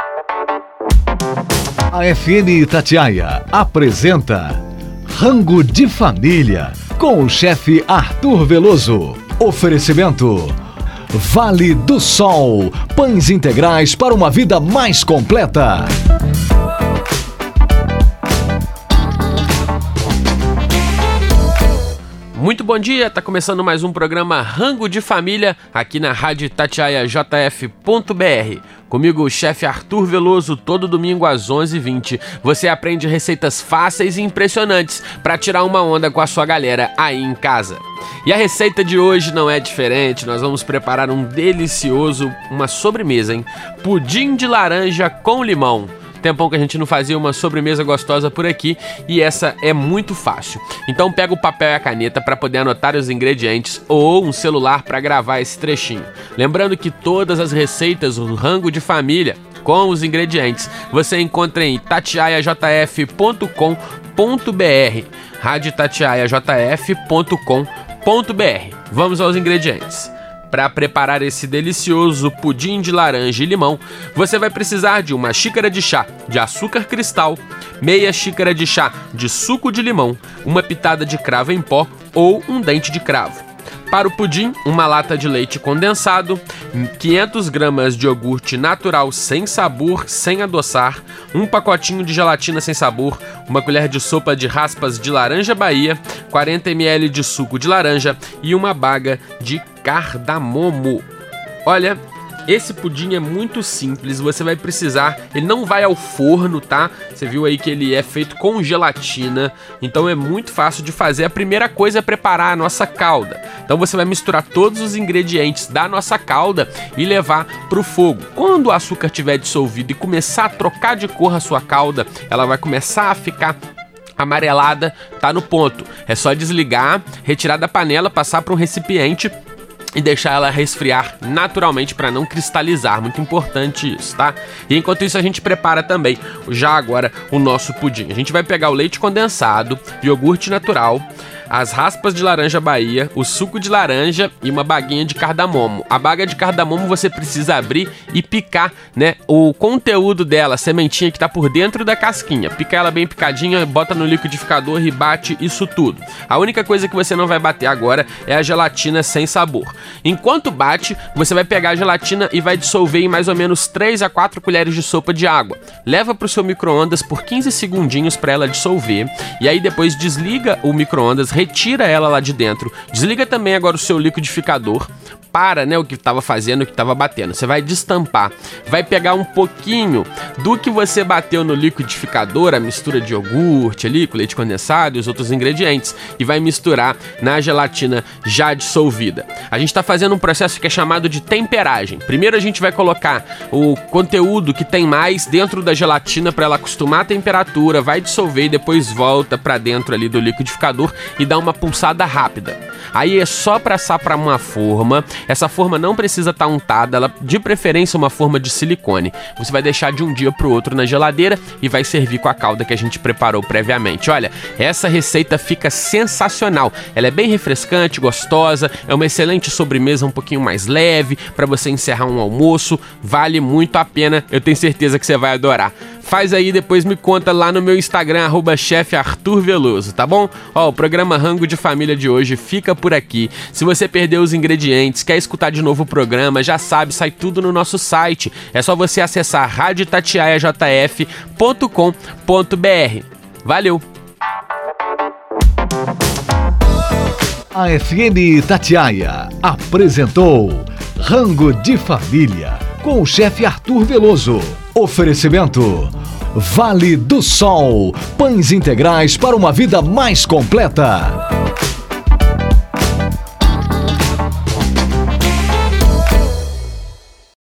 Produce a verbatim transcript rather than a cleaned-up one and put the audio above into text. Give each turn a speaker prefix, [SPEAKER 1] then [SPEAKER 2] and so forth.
[SPEAKER 1] A F M Itatiaia apresenta Rango de Família com o chefe Arthur Veloso. Oferecimento Vale do Sol, pães integrais para uma vida mais completa.
[SPEAKER 2] Muito bom dia, tá começando mais um programa Rango de Família aqui na Rádio Itatiaia J F ponto B R. Comigo o chefe Arthur Veloso, todo domingo às onze e vinte. Você aprende receitas fáceis e impressionantes para tirar uma onda com a sua galera aí em casa. E a receita de hoje não é diferente, nós vamos preparar um delicioso, uma sobremesa, hein? Pudim de laranja com limão. Tempão que a gente não fazia uma sobremesa gostosa por aqui e essa é muito fácil. Então pega o papel e a caneta para poder anotar os ingredientes ou um celular para gravar esse trechinho. Lembrando que todas as receitas do Rango de Família com os ingredientes você encontra em itatiaia j f ponto com ponto b r, rádio itatiaia j f ponto com ponto b r. Vamos aos ingredientes. Para preparar esse delicioso pudim de laranja e limão, você vai precisar de uma xícara de chá de açúcar cristal, meia xícara de chá de suco de limão, uma pitada de cravo em pó ou um dente de cravo. Para o pudim, uma lata de leite condensado, quinhentas gramas de iogurte natural sem sabor, sem adoçar, um pacotinho de gelatina sem sabor, uma colher de sopa de raspas de laranja Bahia, quarenta mililitros de suco de laranja e uma baga de cardamomo. Olha, esse pudim é muito simples, você vai precisar, ele não vai ao forno, tá? Você viu aí que ele é feito com gelatina, então é muito fácil de fazer. A primeira coisa é preparar a nossa calda. Então você vai misturar todos os ingredientes da nossa calda e levar para o fogo. Quando o açúcar estiver dissolvido e começar a trocar de cor a sua calda, ela vai começar a ficar amarelada, tá no ponto. É só desligar, retirar da panela, passar para um recipiente e deixar ela resfriar naturalmente para não cristalizar, muito importante isso, tá? E enquanto isso a gente prepara também já agora o nosso pudim. A gente vai pegar o leite condensado, iogurte natural, as raspas de laranja Bahia, o suco de laranja e uma baguinha de cardamomo. A baga de cardamomo você precisa abrir e picar, né, o conteúdo dela, a sementinha que tá por dentro da casquinha. Pica ela bem picadinha, bota no liquidificador e bate isso tudo. A única coisa que você não vai bater agora é a gelatina sem sabor. Enquanto bate, você vai pegar a gelatina e vai dissolver em mais ou menos três a quatro colheres de sopa de água. Leva pro seu micro-ondas por quinze segundinhos para ela dissolver e aí depois desliga o micro-ondas, retira ela lá de dentro, desliga também agora o seu liquidificador, para, né, o que estava fazendo, o que estava batendo. Você vai destampar, vai pegar um pouquinho do que você bateu no liquidificador, a mistura de iogurte ali, com leite condensado e os outros ingredientes, e vai misturar na gelatina já dissolvida. A gente está fazendo um processo que é chamado de temperagem. Primeiro a gente vai colocar o conteúdo que tem mais dentro da gelatina para ela acostumar a temperatura, vai dissolver e depois volta para dentro ali do liquidificador e dá uma pulsada rápida. Aí é só passar para uma forma. Essa forma não precisa estar untada, ela de preferência uma forma de silicone. Você vai deixar de um dia para o outro na geladeira e vai servir com a calda que a gente preparou previamente. Olha, essa receita fica sensacional. Ela é bem refrescante, gostosa, é uma excelente sobremesa um pouquinho mais leve para você encerrar um almoço. Vale muito a pena, eu tenho certeza que você vai adorar. Faz aí, depois me conta lá no meu Instagram, arroba chefe Arthur Veloso, tá bom? Ó, o programa Rango de Família de hoje fica por aqui. Se você perdeu os ingredientes, quer escutar de novo o programa, já sabe, sai tudo no nosso site. É só você acessar rádio itatiaia j f ponto com ponto b r. Valeu!
[SPEAKER 1] A F M Itatiaia apresentou Rango de Família com o chefe Arthur Veloso. Oferecimento Vale do Sol, pães integrais para uma vida mais completa.